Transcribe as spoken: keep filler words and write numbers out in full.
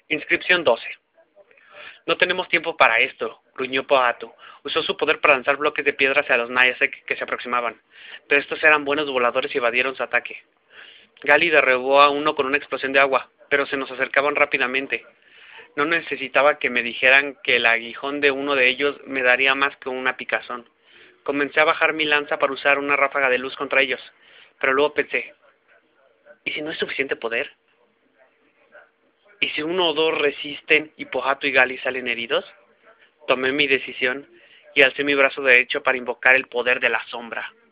Inscripción doce. No tenemos tiempo para esto, gruñó Pohatu. Usó su poder para lanzar bloques de piedra hacia los Nayasek que se aproximaban, pero estos eran buenos voladores y evadieron su ataque. Gali derribó a uno con una explosión de agua, pero se nos acercaban rápidamente. No necesitaba que me dijeran que el aguijón de uno de ellos me daría más que una picazón. Comencé a bajar mi lanza para usar una ráfaga de luz contra ellos, pero luego pensé, ¿y si no es suficiente poder? ¿Y si uno o dos resisten y Pohatu y Gali salen heridos? Tomé mi decisión y alcé mi brazo derecho para invocar el poder de la sombra.